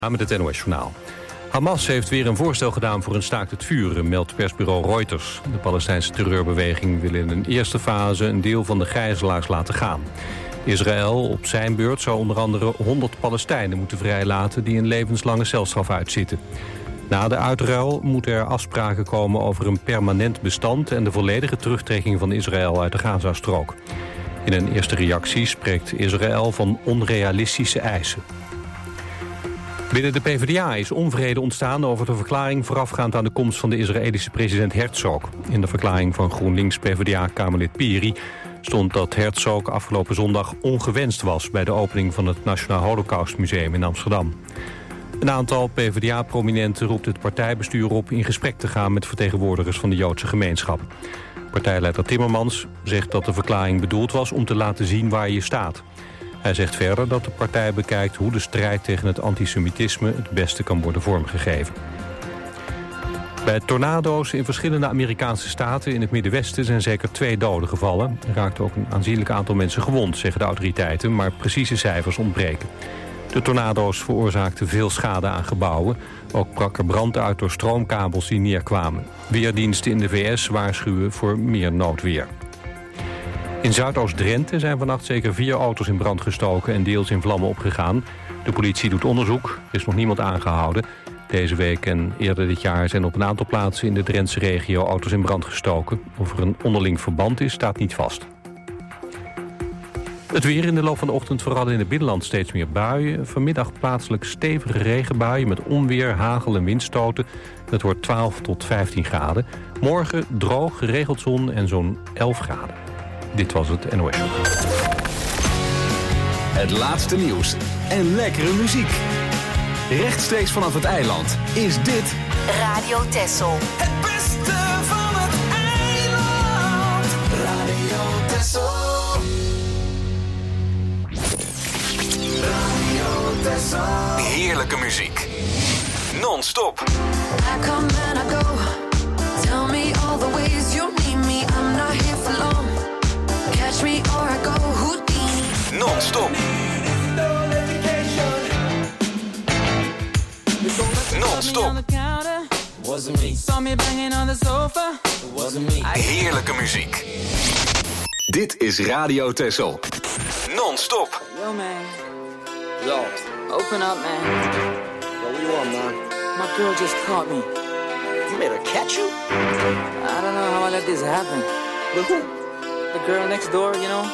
Met het NOS-journaal. Hamas heeft weer een voorstel gedaan voor een staakt het vuren, meldt persbureau Reuters. De Palestijnse terreurbeweging wil in een eerste fase een deel van de gijzelaars laten gaan. Israël op zijn beurt zou onder andere 100 Palestijnen moeten vrijlaten die een levenslange celstraf uitzitten. Na de uitruil moeten er afspraken komen over een permanent bestand en de volledige terugtrekking van Israël uit de Gazastrook. In een eerste reactie spreekt Israël van onrealistische eisen. Binnen de PvdA is onvrede ontstaan over de verklaring voorafgaand aan de komst van de Israëlische president Herzog. In de verklaring van GroenLinks-PvdA-kamerlid Piri stond dat Herzog afgelopen zondag ongewenst was bij de opening van het Nationaal Holocaustmuseum in Amsterdam. Een aantal PvdA-prominenten roept het partijbestuur op in gesprek te gaan met vertegenwoordigers van de Joodse gemeenschap. Partijleider Timmermans zegt dat de verklaring bedoeld was om te laten zien waar je staat. Hij zegt verder dat de partij bekijkt hoe de strijd tegen het antisemitisme het beste kan worden vormgegeven. Bij tornado's in verschillende Amerikaanse staten in het Middenwesten zijn zeker 2 doden gevallen. Er raakte ook een aanzienlijk aantal mensen gewond, zeggen de autoriteiten, maar precieze cijfers ontbreken. De tornado's veroorzaakten veel schade aan gebouwen. Ook brak er brand uit door stroomkabels die neerkwamen. Weerdiensten in de VS waarschuwen voor meer noodweer. In Zuidoost-Drenthe zijn vannacht zeker 4 auto's in brand gestoken en deels in vlammen opgegaan. De politie doet onderzoek, er is nog niemand aangehouden. Deze week en eerder dit jaar zijn op een aantal plaatsen in de Drentse regio auto's in brand gestoken. Of er een onderling verband is, staat niet vast. Het weer in de loop van de ochtend, vooral in het binnenland, steeds meer buien. Vanmiddag plaatselijk stevige regenbuien met onweer, hagel en windstoten. Het wordt 12 tot 15 graden. Morgen droog, geregeld zon en zo'n 11 graden. Dit was het NOS. Het laatste nieuws en lekkere muziek. Rechtstreeks vanaf het eiland is dit Radio Texel. Het beste van het eiland. Radio Texel. Radio Texel. heerlijke muziek. Non-stop. I come and I go. Tell me all the ways you need me. I'm not here for long. Catch me or I go Houdini. Non-stop. Non-stop. Wasn't me. Saw me banging on the sofa. Wasn't me. Heerlijke muziek. Dit is Radio Texel. Non-stop. Yo, man. Yo. Open up, man. Yo, what you want, man? My girl just caught me. You made her catch you? I don't know how I let this happen. With who? The girl next door, you know?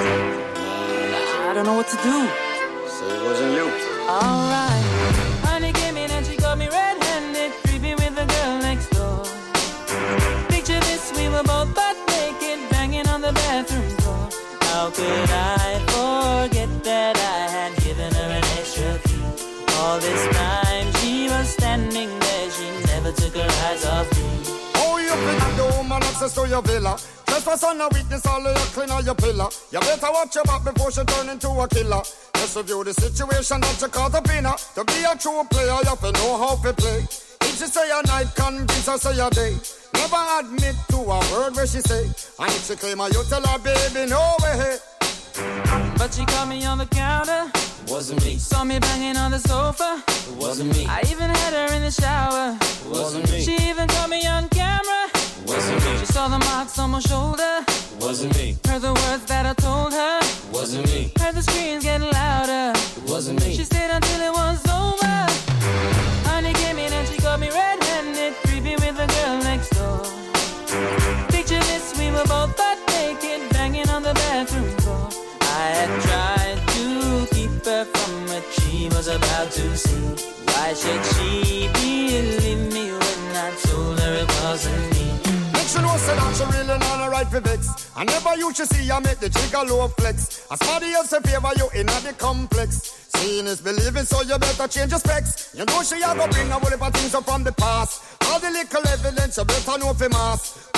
I don't know what to do. So it wasn't you. Alright. Honey came in and she got me red-handed, creepy with the girl next door. Picture this, we were both butt naked, banging on the bathroom door. How could I forget that I had given her an extra key? All this time she was standing there, she never took her eyes off me. Oh, you think the woman access to your villa? Just for son of witness, all of your clean on your pillar. You better watch your back before she turn into a killer. Just review the situation that you caught up in her. To be a true player, you have to know how to play. If she say a night, convince her say a day. Never admit to a word where she say. And if she claim her, you tell her, baby, no way. But she caught me on the counter. Wasn't me. Saw me banging on the sofa. It wasn't me. I even had her in the shower. It wasn't me. She even caught me on camera. It wasn't me. She saw the marks on my shoulder. It wasn't me. Heard the words that I told her. It wasn't me. Heard the screams getting louder. It wasn't me. She stayed until it was over. Honey came in and she got me red-handed, creepy with the girl next door. Picture this, we were both butt naked, banging on the bathroom door. I had tried to keep her from what she was about to see. Why should she believe me when I told her it wasn't me? She know say that she really not a right for vex. I never used to see her make the jigger low flex. As somebody else in favor you in the complex. Seeing is believing, so you better change your specs. You know she a go bring a whole heap of things up from the past. All the little evidence you better know for mass.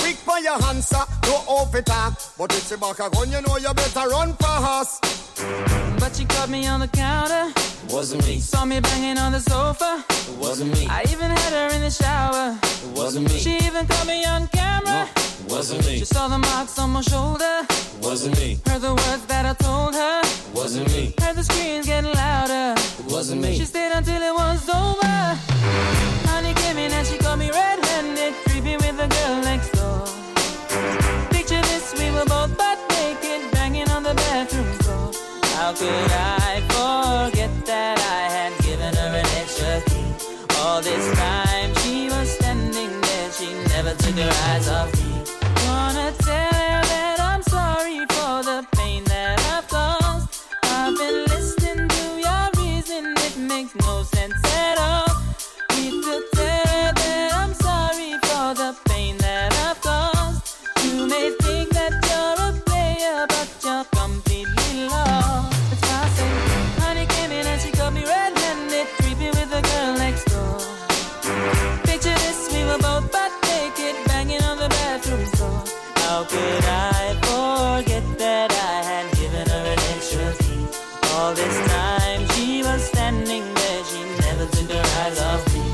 quick for your answer, no off it talk. But if she back a gun, you know you better run fast. But she caught me on the counter. It wasn't me. Saw me banging on the sofa. It wasn't me. I even had her in the shower. It wasn't me. She even caught me on camera. It wasn't me. She saw the marks on my shoulder. It wasn't me. Heard the words that I told her. It wasn't me. Heard the screams getting louder. It wasn't me. She stayed until it was over. Honey came in and she caught me red-handed, creepy with the girl next door. Picture this, we were both butt naked, banging on the bathroom floor. How could I forget that I had given her an extra key? All this time she was standing there, she never took her eyes off me. Wanna tell her that I'm sorry for the pain that I've caused. I've been listening to your reason, it makes no sense at all. Need to tell her that I'm sorry for the pain that I've caused. You may think that you're a player, but you're completely lost. That's why I say, honey came in and she caught me red-handed, creepy with the girl next door. Picture this, we were both butt naked, banging on the bathroom floor. How could I forget that I had given her an extra key? All this time she was standing there, she never took her eyes off me.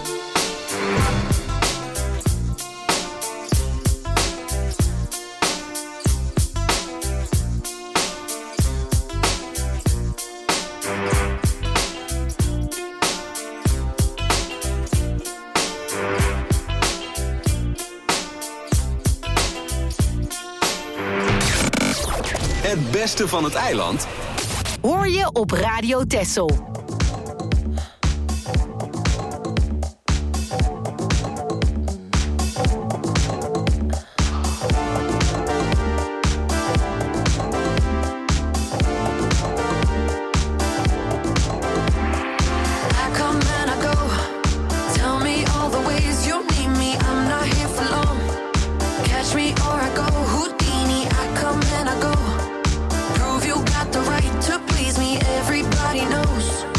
Het beste van het eiland hoor je op Radio Texel. Everybody knows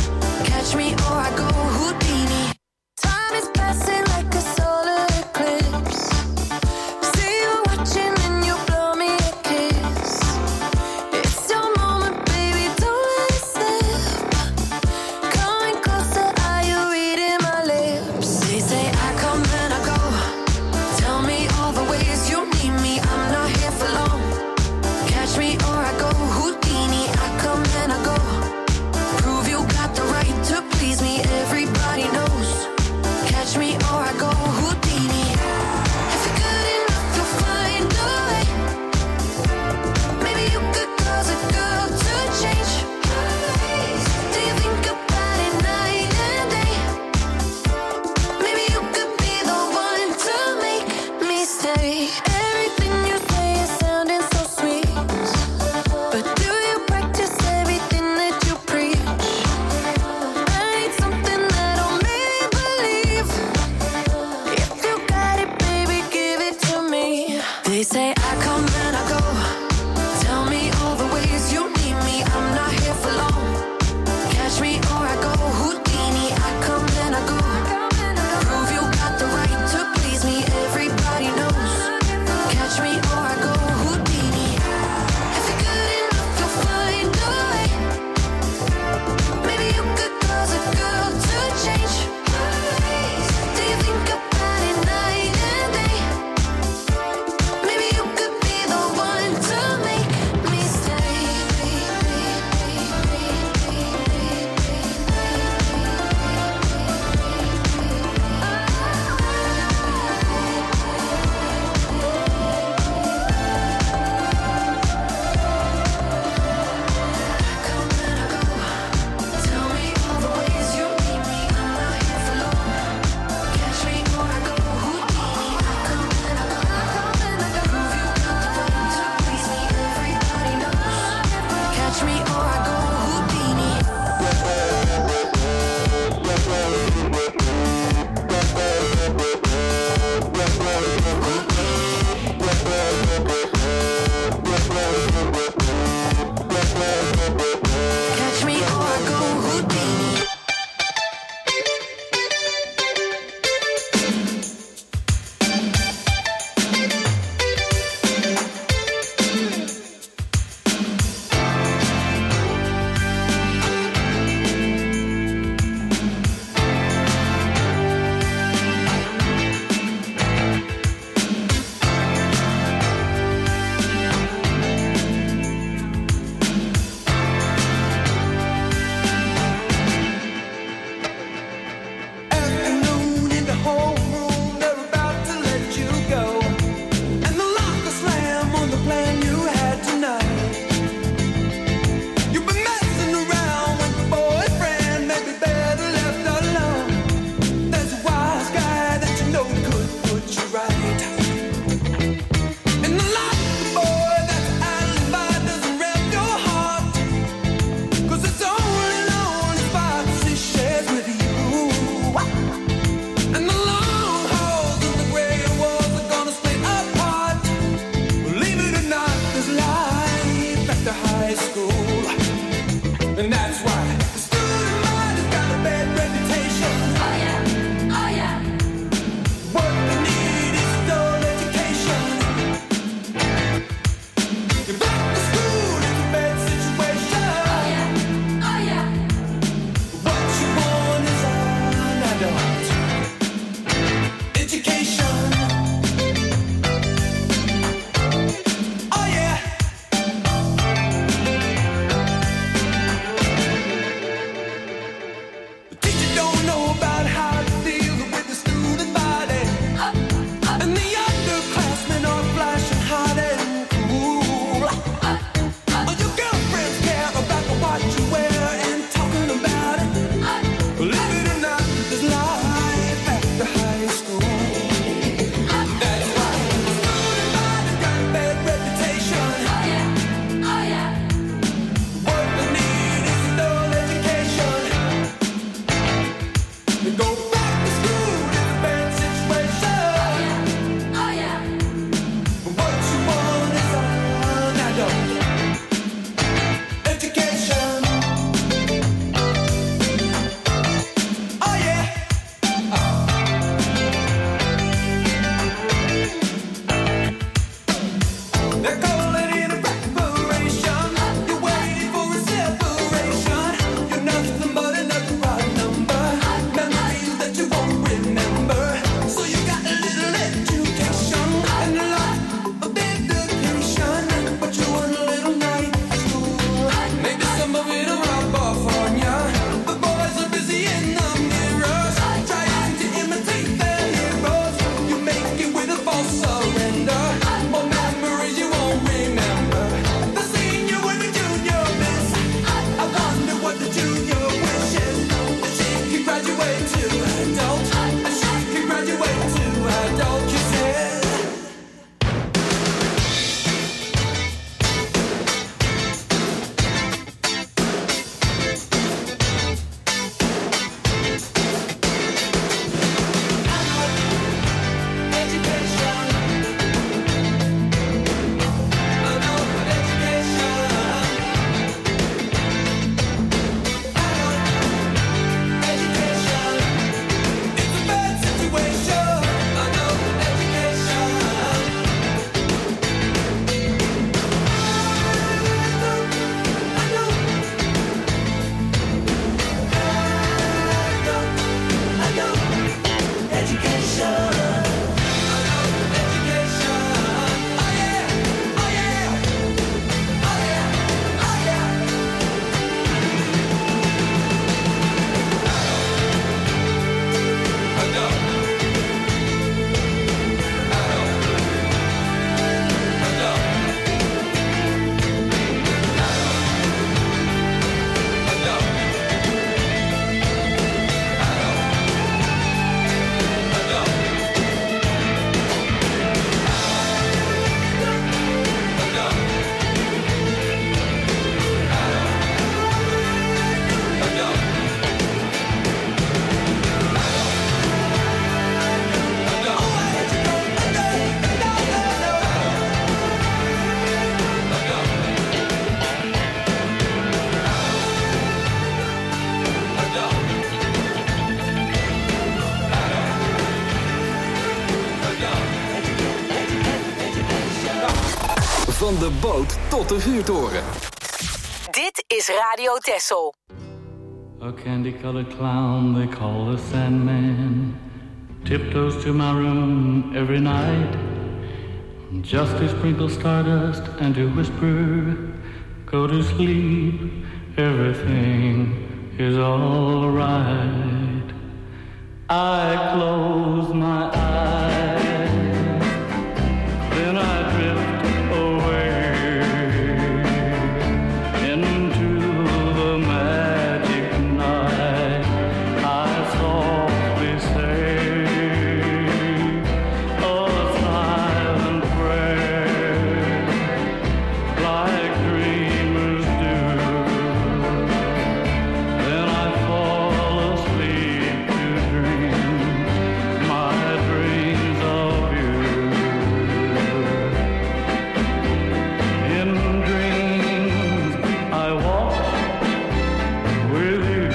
Van de boot tot de vuurtoren. Dit is Radio Texel. A candy-colored clown they call the Sandman tiptoes to my room every night, just to sprinkle stardust and to whisper, go to sleep, everything is all right. I close my eyes, then I drift away into the magic night. I softly say a silent prayer, like dreamers do. Then I fall asleep to dream my dreams of you. In dreams I walk with you.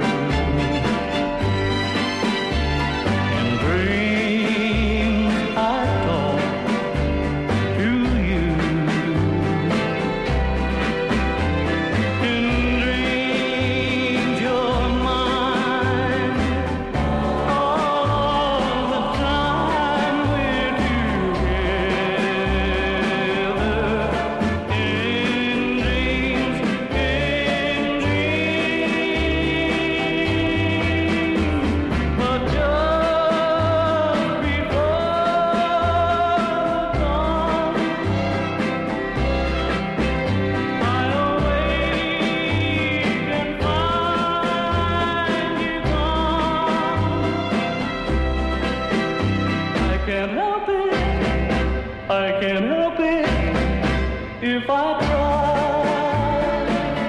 In dreams I talk to you. In dreams you're mine. All the time we're together. In dreams, but just before dawn, I awake and find you gone. I can't help it, I can't help it if I try.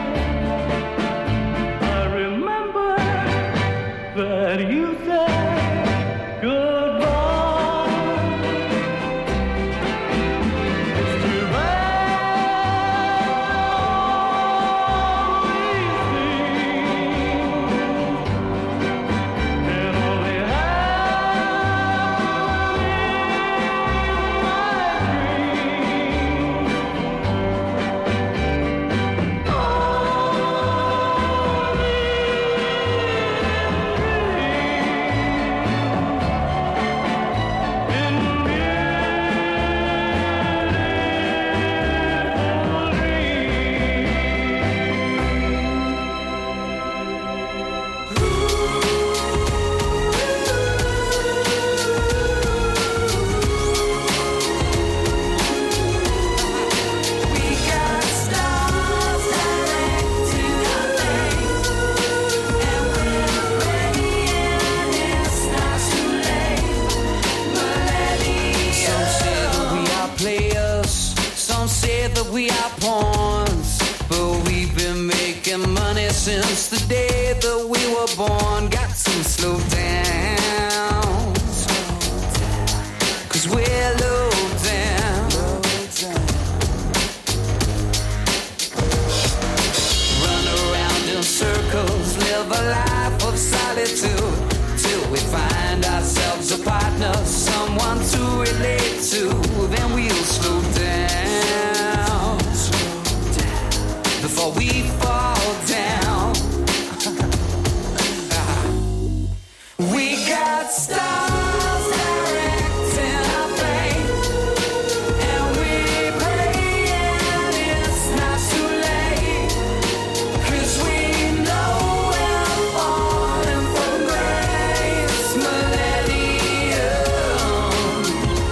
I remember that you said goodbye. It's too bad all these things can only happen in my dreams. We got stars directing our fate, and we're praying it's not too late. Some say that we are players, some say that we are pawns, but we've been making money since the day that we were born. Got to slow down, 'cause we're low down. Run around in circles, live a life of solitude, till we find ourselves a partner, someone to relate to. Then we'll slow down before we fall down. We got stars directing our fate, and we're praying it's not too late, 'cause we know we're falling from grace. Millennium.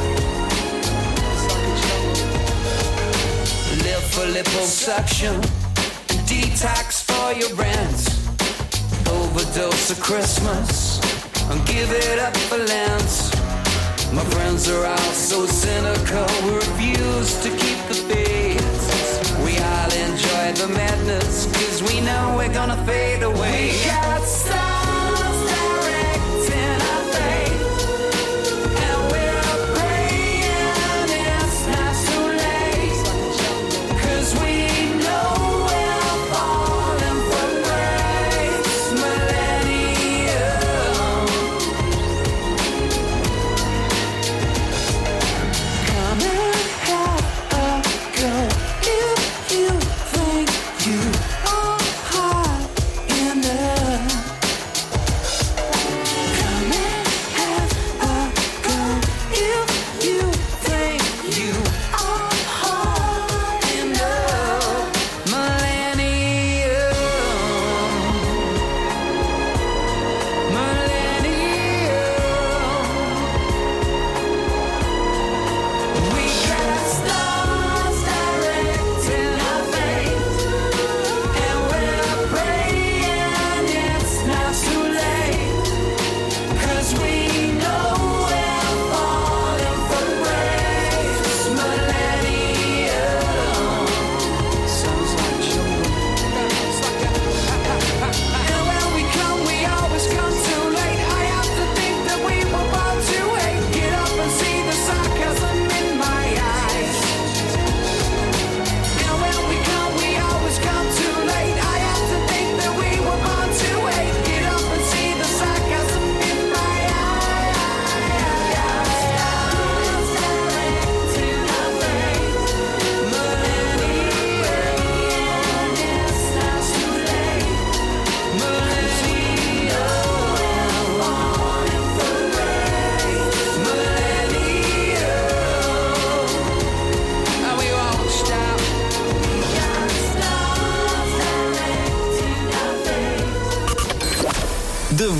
Live for liposuction, detox for your rent, overdose of Christmas, and give it up for Lent. My friends are all so cynical, we refuse to keep the faith. We all enjoy the madness, 'cause we know we're gonna fade away. We got stars directing our fate, and we're praying it's not too late, 'cause we know we're falling from grace. Millennium. Come and have a go.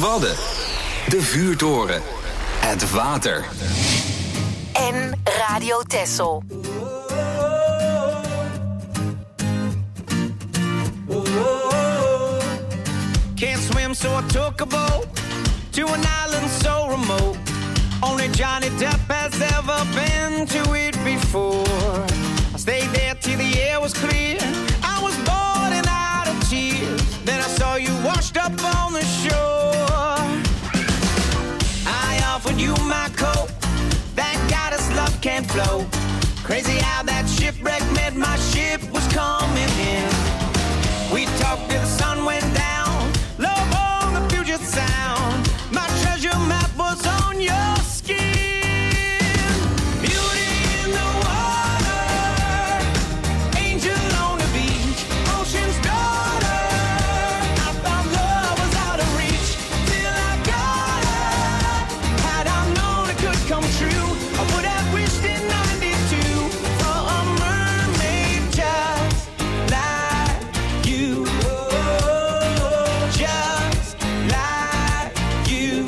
Wadden. De vuurtoren. Het water. En Radio Texel. Can't swim, so I took a boat to an island so remote. Only Johnny Depp has ever been to it before. I stayed there till the air was clear. I was bored and out of tears. Then I saw you washed up on the shore. I offered you my coat. Thank God this love can't flow. Crazy how that shipwreck meant my ship was coming in. We talked till the sun went down. Love on the Puget Sound. My treasure map was on your skin. Beauty in the water, angel on the beach, ocean's daughter. I thought love was out of reach till I got her. Had I known it could come true, I would have wished in '92 for a mermaid just like you. Just like you.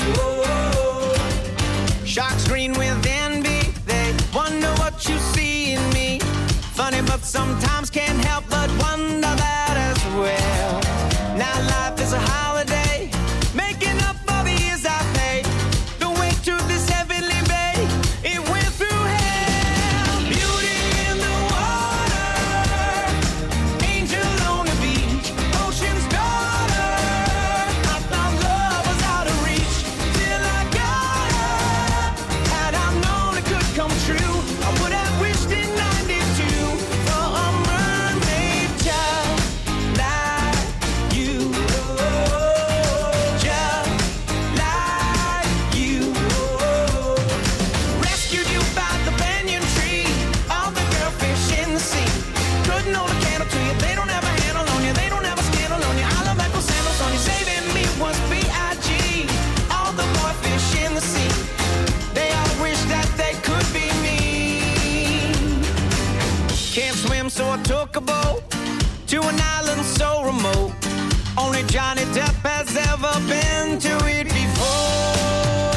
Sharks green with envy, they wonder what you see in me. Funny, but sometimes can't help but wonder that as well. Now life is a holiday, making up for the years I paid. The way to this heavenly bay, it went through hell. Beauty in the water, angel on the beach, ocean's daughter. I thought love was out of reach till I got her. Had I known it could come true, I would have wished in '92 for a mermaid just like you. Just like you. Rescued you by the banyan tree, all the girl fish in the sea. Couldn't hold a candle to you, they don't have a handle on you, they don't have a scandal on you. I love Michael sandals on you, saving me was B.I.G. All the boy fish in the sea, they all wish that they could be me. Can't swim, so I took a boat to an island so remote. Only Johnny Depp has ever been to it before.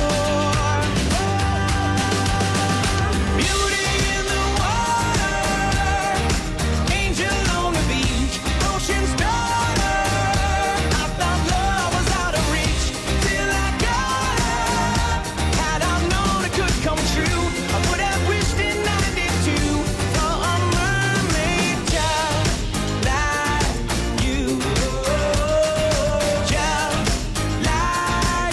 Beauty in the water, angel on the beach, ocean's daughter. I thought love was out of reach till I got her. Had I known it could come true, I would have wished in '92 for a mermaid just like you. Just like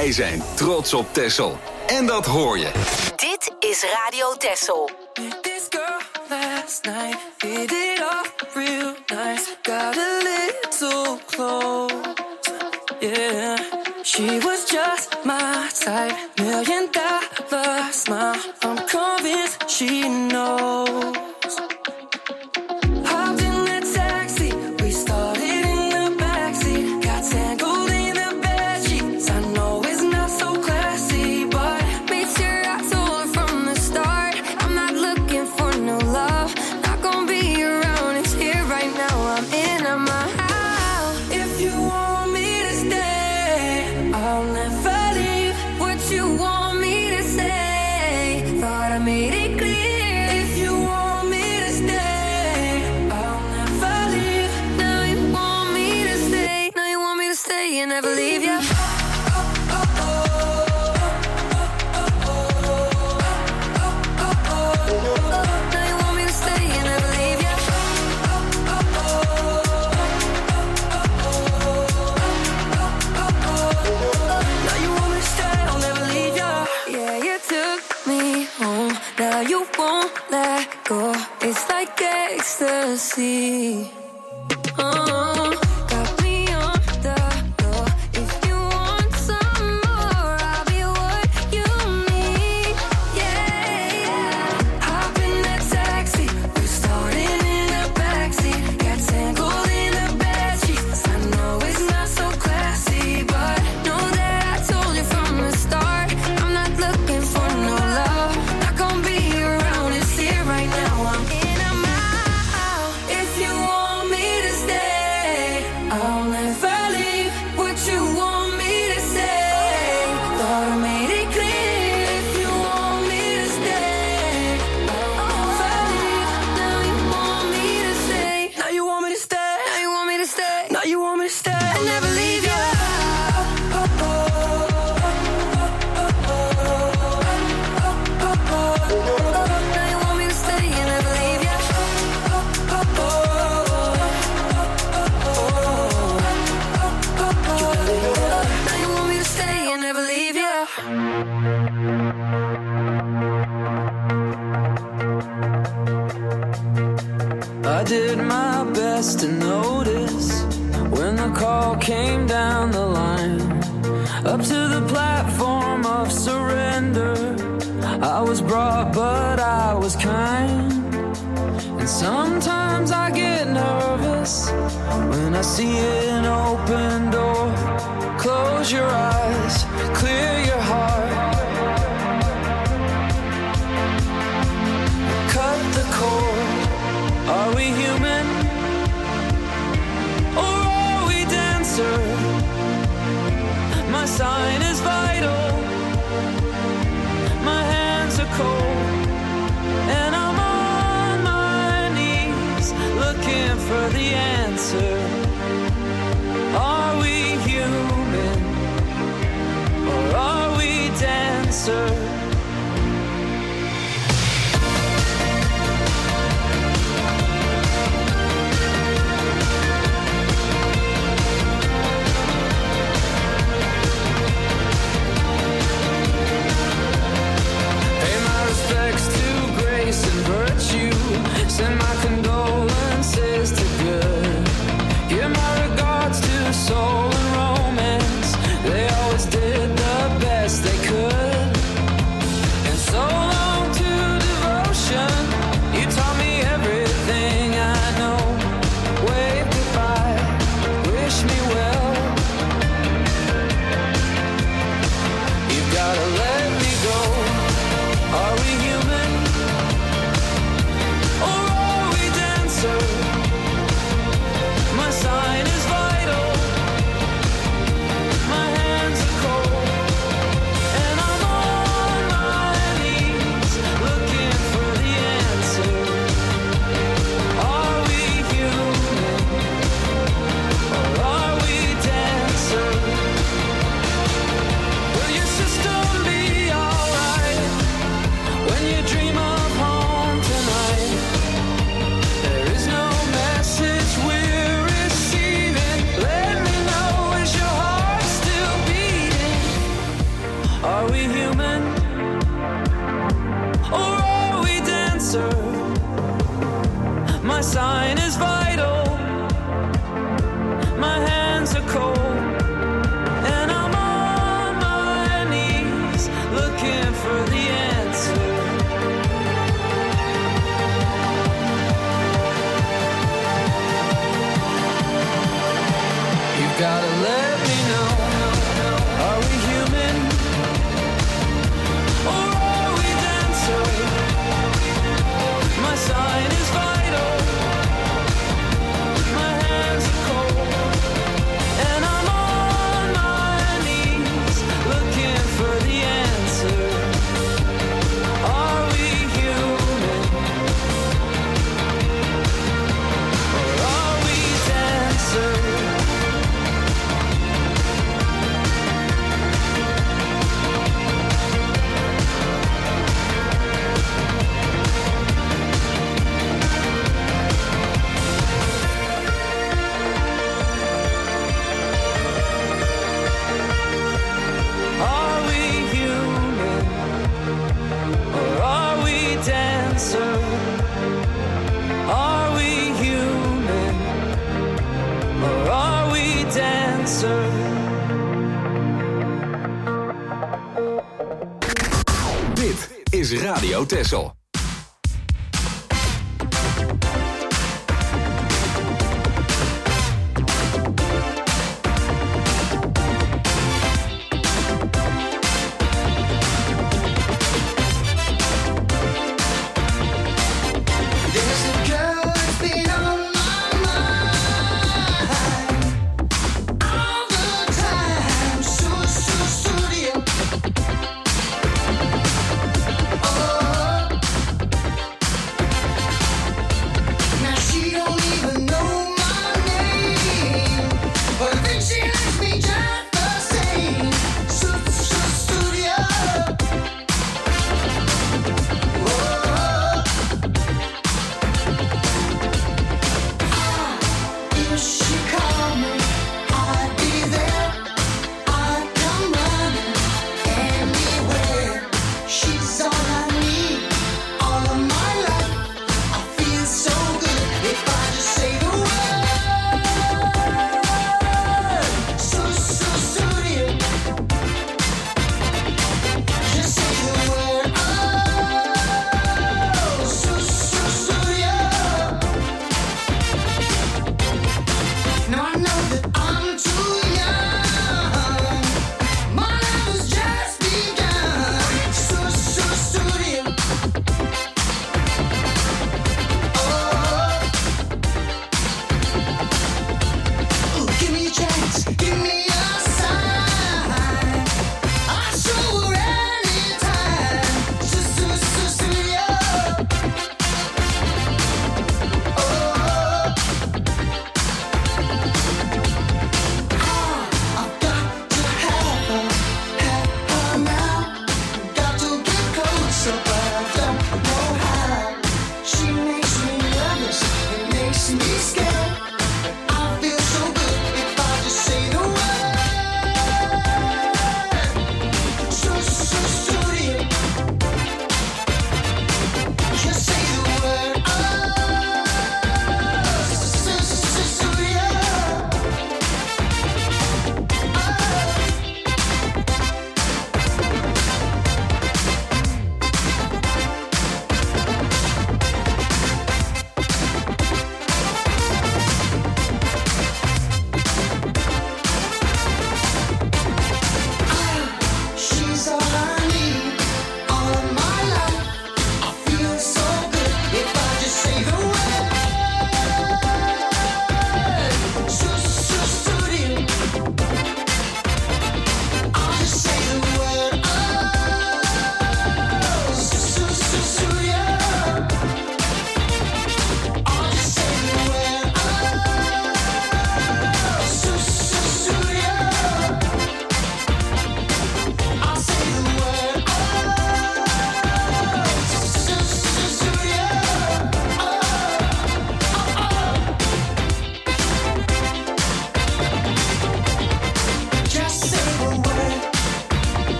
Wij zijn trots op Texel. En dat hoor je. Dit is Radio Texel. This girl last night hit it off real nice. Got a little close. Yeah, she was just my type. $1 million smile. I'm convinced she knows. Hopped in the taxi. We started in the backseat. Got tangled in the bedsheets. I know it's not so classy, but made sure I told her from the start. I'm not looking for no love. Not gonna be around. It's here right now. I'm in my house. If you want me to stay, I'll never leave. What you want me to say? Thought I made it clear. If you want me to stay, I'll never leave. Now you want me to stay. Now you want me to stay and never leave you. Now you want me to stay and never leave you. Now you want me to stay, I'll never leave you. Yeah, you took me home. Now you won't let go. It's like ecstasy. Got me on the floor. If you want some more, I'll be what you need. Yeah, yeah. Hop in that taxi. We started in the backseat. Got tangled in the bedsheets. I know it's not so classy, but know that I told you from the start. I'm not looking for no love. Not gonna be around. It's here right now. I'm in a mile. If you want me to stay, I'll never leave. What you want me to say? Thought I made it clear. If you want me to stay, I'll never leave. Now you want me to stay. Now you want me to stay. Now you want me to stay. Now you want me to stay. I'll never leave you. Now you want me to stay and never leave you. Now you want me to stay and never leave you. I did my best to notice when the call came down the line. Up to the platform of surrender, I was brought but I was kind. And sometimes I get nervous when I see an open door. Close your eyes, clear your heart. Cut the cord. Are we human? Or are we dancer? My sign is vital. My hands are cold. And I'm on my knees looking for the answer. Are we human? Or are we dancer? Respects to grace and virtue. Send my condolences to good. Give my regards to soul and romance. They always did the best they could. gotta let me know. Are we human? Or are we dancer? My sign is vital. My hands are cold. And I'm on my knees looking for the answer. Are we human? Or are we dancer? Are we human? Or are we dancer? Are we human? Or are we dancer? Dit is Radio Texel. There's a girl that's been on my mind all the time. So dear. Oh,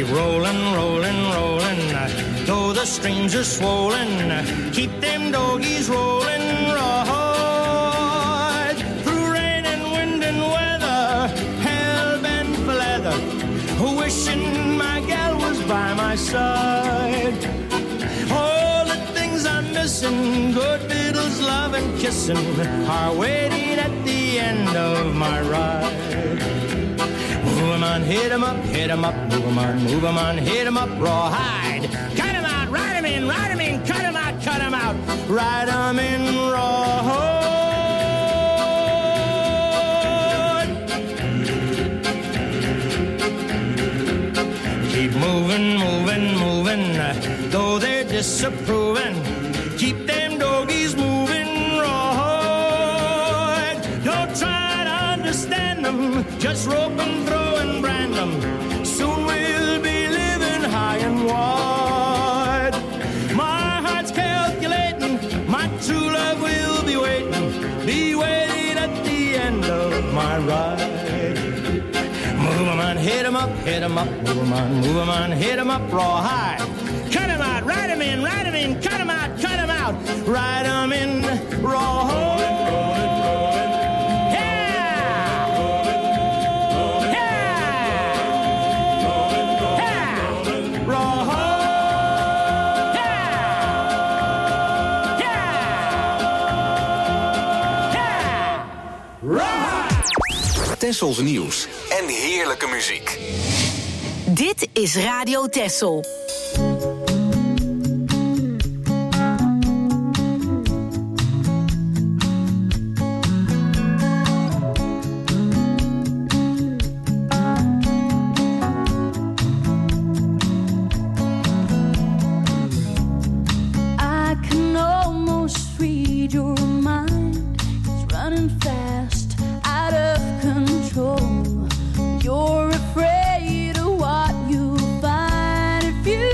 keep rolling, rolling, rolling. Though the streams are swollen, keep them doggies rolling, right. Through rain and wind and weather, hell bent for leather, wishing my gal was by my side. All the things I'm missing, good fiddles, love and kissing, are waiting at the end of my ride. Move 'em on, hit 'em up, hit 'em up, move 'em on, hit 'em up, rawhide. Cut 'em out, ride 'em in, cut 'em out, ride 'em in, rawhide. Keep moving, moving, moving, though they're disapproving. Keep them doggies moving, right. Don't try to understand them, just rope and throw and brand them. Soon we'll be living high and wide. My heart's calculating, my true love will be waiting at the end of my ride. Move 'em on, hit 'em up, move 'em on, hit 'em up, rawhide. Cut 'em out, ride 'em in, cut 'em out, ride 'em in, rawhide. Tessels nieuws en heerlijke muziek. Dit is Radio Tessel. I can almost read your mind. It's running fast, out of control. You're afraid of what you'll find if you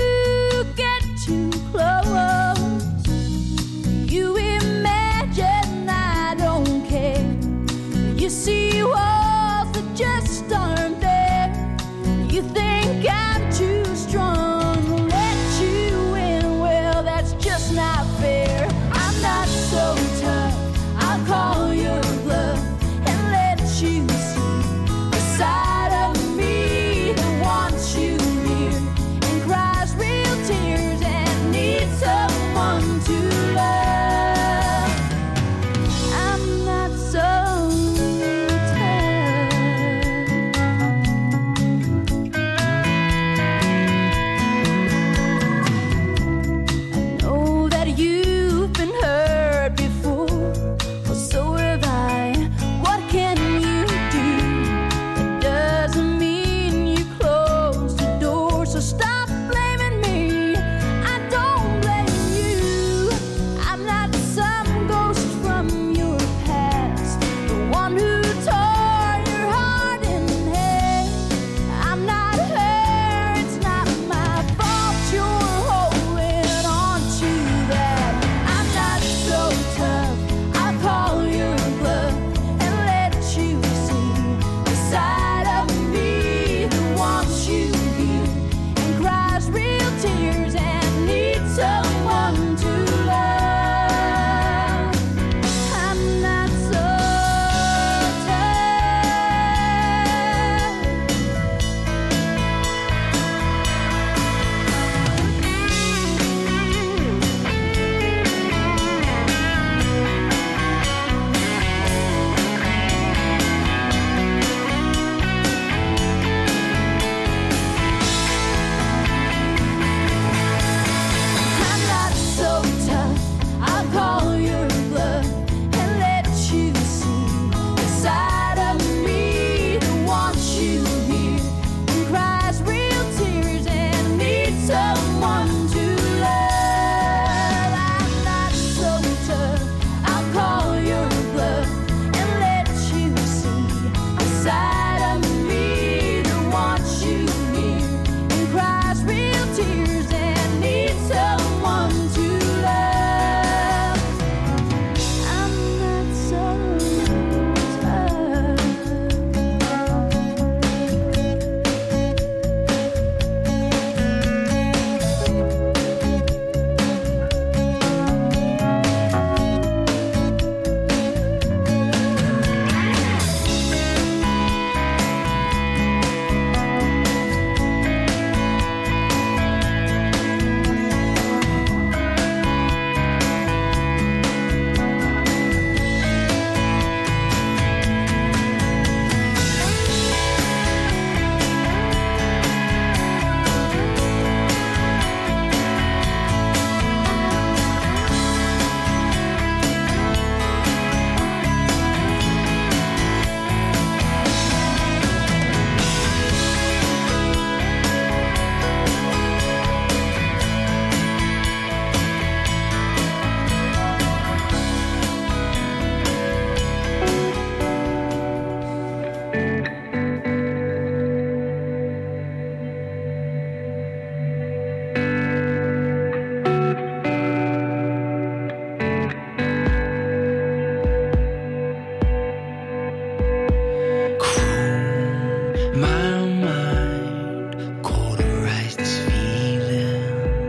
My mind cauterized this feeling.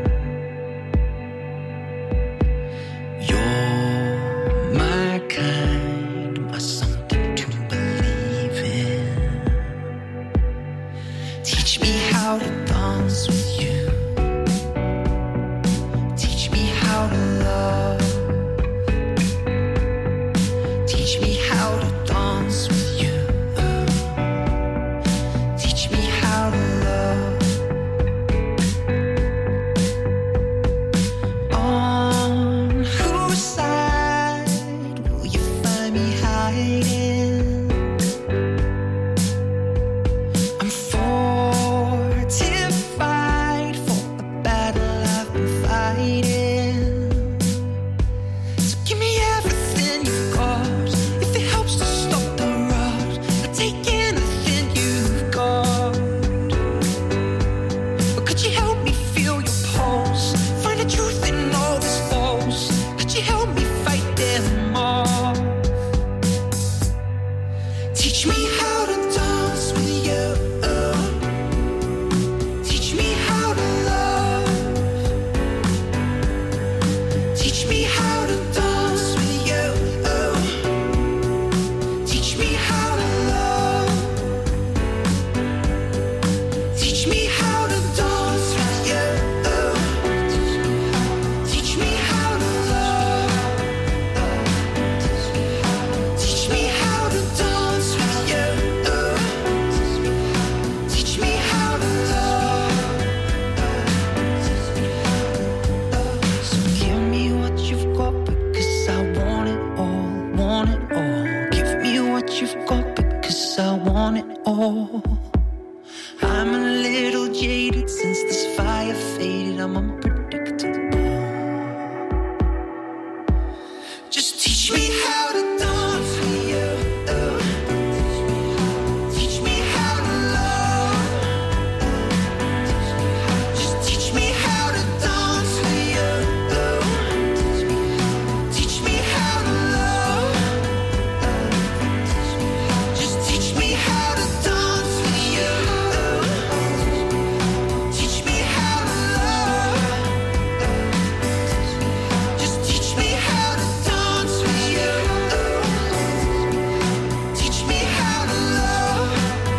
You're my kind, my something to believe in. Teach me how to dance with you. Teach me how to love. Teach me how to dance with you. Teach me how to love. On whose side will you find me hiding? I'm fortified for the battle I've been fighting. So give me everything you've got. If it helps to stop the rot, I'll take anything you've got. But could you help me feel your pulse? Find the truth in all this false. Could you help me fight them off? Teach me how to dance with you. Teach me how to love. Teach me how to dance with you. Teach me how to love. Teach me how to dance with you. Teach me how to love. Teach me how to dance with you. Teach me how to love. So give me what you've got because I want it all, want it all. Give me what you've got because I want it all. I'm a little jaded since this fire faded. I'm unpredictable. Just teach me how to dance with you. Teach me how to love. Just teach me how to dance with you. Teach me how to love. Just teach me how to dance with you. Teach me how to love. Just teach me how to dance with you. Teach me how to love.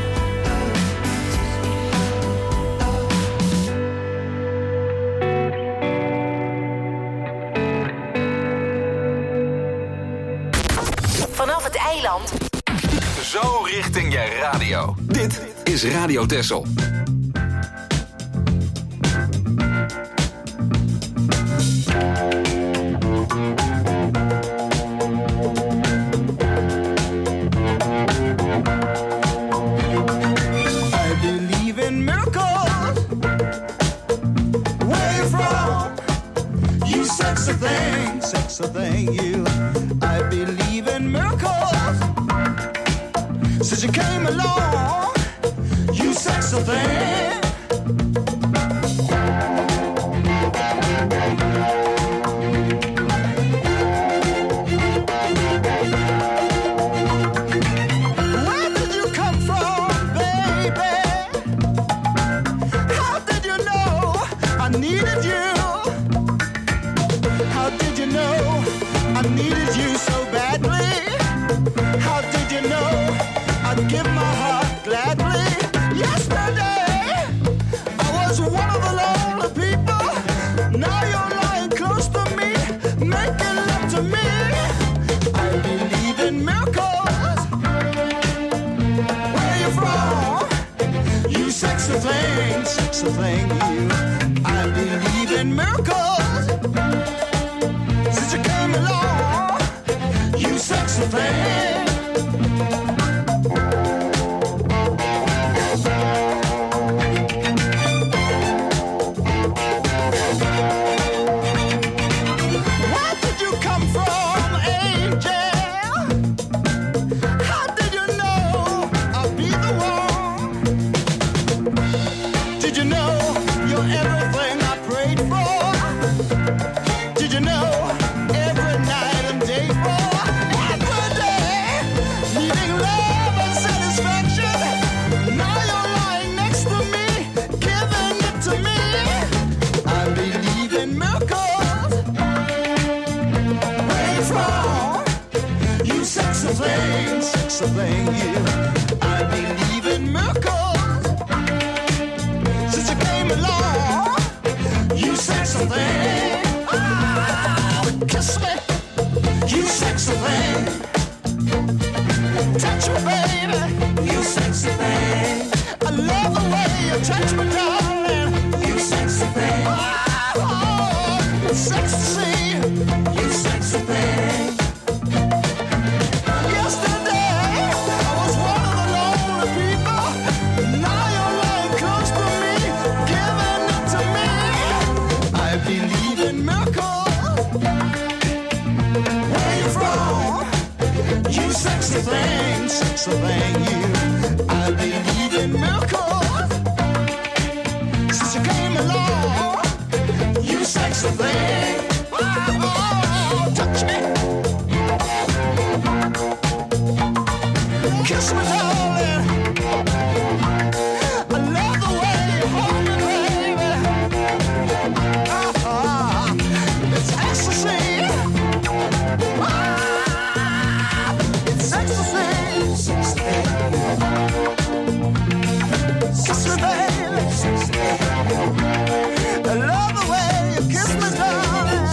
Vanaf het eiland. Zo richting je radio. Dit is Radio Texel. I believe in miracles. Where you from? You sexy thing, you. I believe in miracles. Since you came along, you sexy thing. Where did you come from, baby? How did you know I needed you? How did you know I needed you so badly? How did you know I'd give my heart gladly? Yesterday I was one of the lonely people. Now you're lying close to me, making love to me. I believe in miracles. Where you from? You sexy thing, you. I believe in miracles. Since you came along, you sexy thing. Where did you come from, angel? How did you know I'd be the one? Did you know you're everything I prayed for? Did you know every night and day for every day? touch me, darling. You sexy thing. Oh, sexy. You sexy thing. Yesterday, I was one of the lonely people. Now you're lying close to me, giving it to me. I believe in miracles. Where you from? You sexy thing, sexy thing, you. I believe in miracles. Since you came along, you sexy thing. Oh, touch me. Kiss me, darling. I love the way you hold me, baby. It's ecstasy. It's ecstasy. Kiss me, baby. I love the way you kiss me, darling.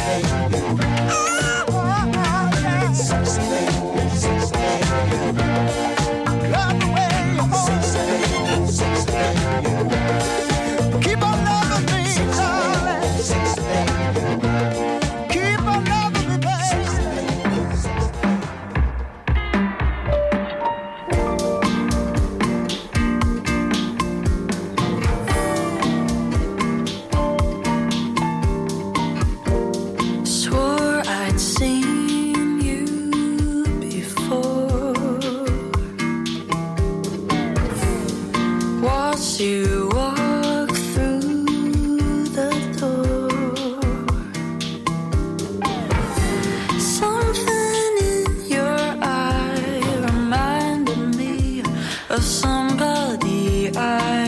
Love the way you hold me. Keep on loving me, darling. Keep on loving me, baby. Swore I'd seen you before. Watched you walk through the door. Something in your eye reminded me of somebody I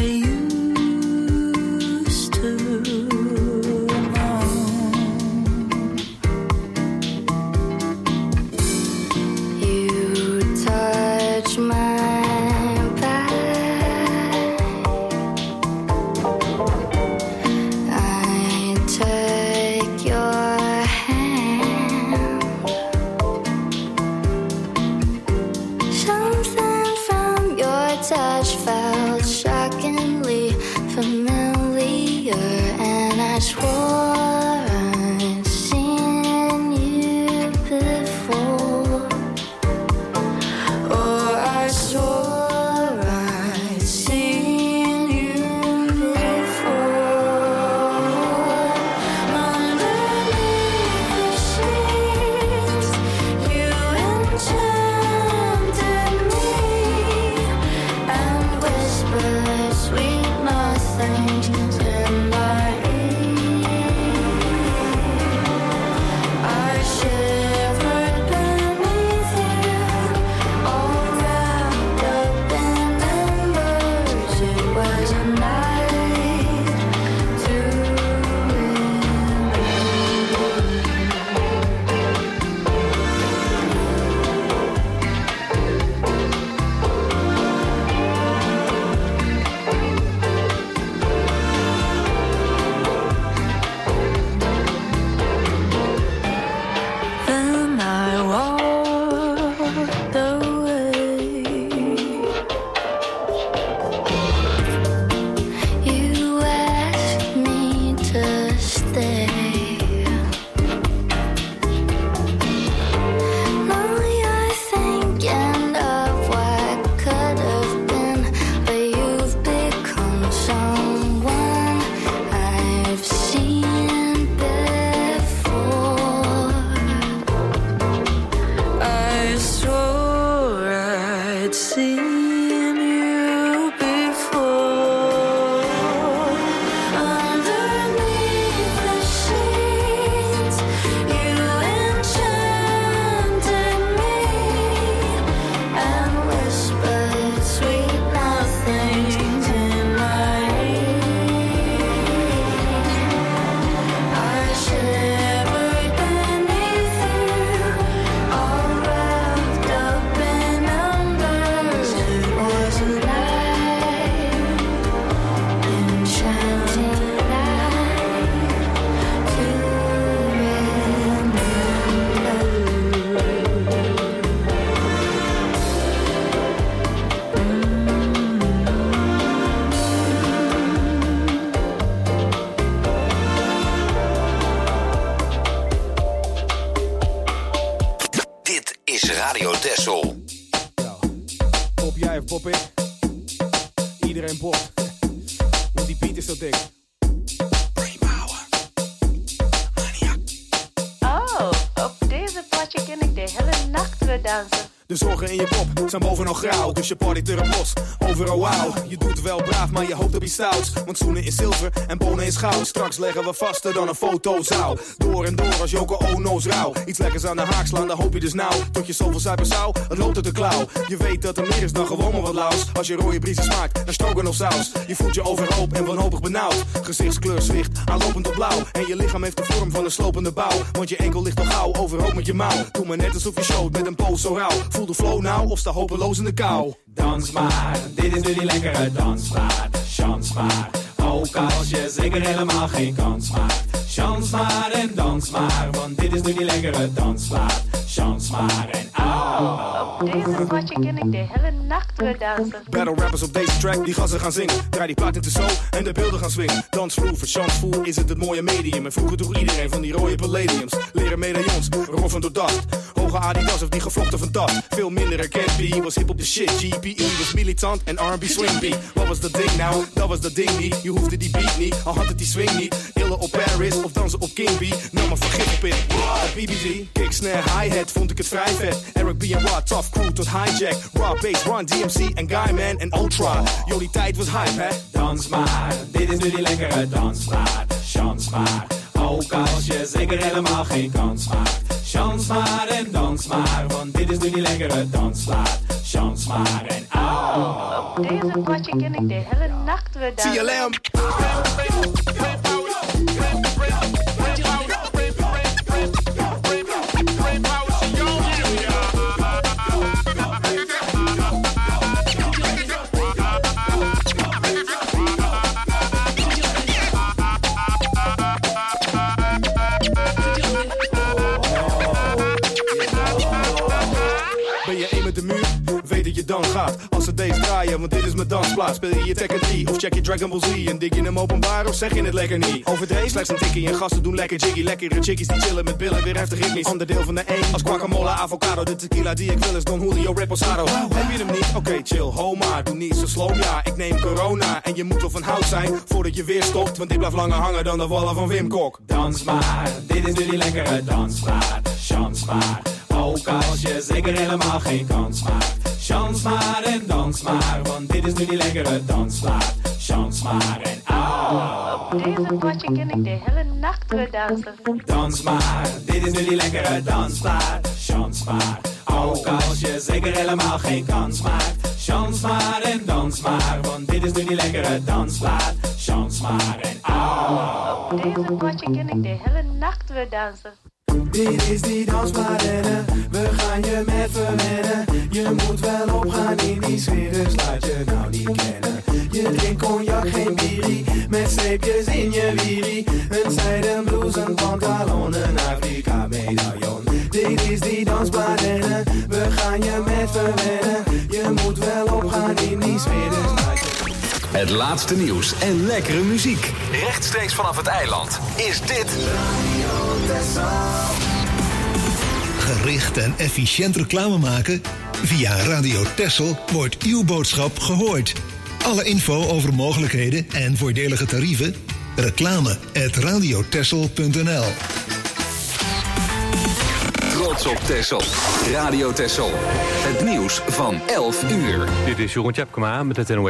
used to know. You touch my back. I take your hand. Something from your touch felt shockingly familiar, and I swore I'd seen you before. Oh, I swore I'd seen you before. Underneath the sheets, you enchanted me and whispered iedereen bot. Want die beat is zo dik. Oh, op deze potje ken ik de hele nacht weer dansen. De zorgen in je kop zijn bovenal grauw, dus je partyt erop los. Overal wauw, je doet wel braaf, maar je hoopt op iets stouts. Want zoenen is zilver en bonen is goud. Straks leggen we vaster dan een fotozaal. Door en door als Yoko Ono's rauw. Iets lekkers aan de haak slaan, dan hoop je dus nauw. Tot je zoveel zuipen zou, het loopt uit de klauw. Je weet dat er meer is dan gewoon maar wat laus. Als je rode briesen smaakt, dan stroganoff saus. Je voelt je overhoop en wanhopig benauwd. Gezichtskleur zwicht, aanlopend op blauw. En je lichaam heeft de vorm van een slopende bouw. Want je enkel ligt al gauw, overhoop met je mouw. Doe maar net alsof je showt met een pose zo rauw. Voel de flow nou of sta hopeloos in de kou. Dans maar, dit is nu die lekkere dansplaat. Chans maar, ook als je zeker helemaal geen kans maakt. Chans maar en dans maar, want dit is nu die lekkere dansplaat. Chans maar en Op deze potje ken ik de hele nacht weer dansen. Battle rappers op deze track, die gassen gaan zingen. Draai die plaat in de show en de beelden gaan swingen. Dansvloer, voor chansvoer is het mooie medium. En vroeger droeg iedereen van die rode palladiums. Leren medaillons, roffen door dacht. Hoge Adidas of die gevlochten van dat. Veel minder herkend, B was hip op de shit. GPE was militant en R&B swing beat. Wat was dat ding nou? Dat was dat ding niet. Je hoefde die beat niet, al had het die swing niet. Illen op Paris of dansen op King B. Nou maar vergif op in. BBG, kick, snare, hi-hat, vond ik het vrij vet. Eric B en Rod, tough crew tot hijack. Raw bass, Run, DMC en Guyman en Ultra. Yo, die tijd was hype, hè? dans maar, dit is nu die lekkere dansplaat. Chans maar, ook als je zeker helemaal geen kans maakt. Chans maar en dans maar, want dit is nu die lekkere dansplaat. Chans maar en Op deze potje ken ik de hele nacht weer dansen. TLM. Ben je één met de muur? Weet dat je dan gaat. Als ze deze draaien, want dit is mijn dansplaats. Speel je Tekken 3 of check je Dragon Ball Z? En dik je hem openbaar of zeg je het lekker niet? Overdreven, slechts een tikkie en gasten doen lekker jiggy. Lekkere chickies die chillen met billen, weer heftig ritmisch. Onderdeel van de één, als guacamole, avocado. De tequila die ik wil is Don Julio Reposado. Heb je hem niet? Oké, chill, ho maar. Doe niet zo slow, ja. Ik neem corona en je moet wel van hout zijn voordat je weer stopt. Want dit blijft langer hangen dan de wallen van Wim Kok. dans maar, dit is nu die lekkere dansplaat. Chans maar, ook als je zeker helemaal geen kans maakt. Chans maar en dans maar, want dit is nu die lekkere dansplaat. Chans maar en Op deze potje ken ik de hele nacht weer dansen. dans maar, dit is nu die lekkere dansplaat. Chans maar, ook als je zeker helemaal geen kans maakt. Chans maar en dans maar, want dit is nu die lekkere dansplaat. Chans maar en Op deze potje ken ik de hele nacht weer dansen. Dit is die dansparenne, we gaan je met verwennen. Je moet wel opgaan in die sfeer, dus laat je nou niet kennen. Je drinkt cognac, geen bierie, met streepjes in je wierie. Een zijden blouse, een pantalon, een Afrika medaillon. Dit is die dansparenne, we gaan je met verwennen. Je moet wel opgaan in die sfeer, dus laat je... Het laatste nieuws en lekkere muziek. Rechtstreeks vanaf het eiland is dit... Gericht en efficiënt reclame maken? Via Radio Texel wordt uw boodschap gehoord. Alle info over mogelijkheden en voordelige tarieven? reclame@radiotexel.nl. Trots op Texel. Radio Texel. Het nieuws van 11 uur. Dit is Jeroen Tjepkema met het NOS.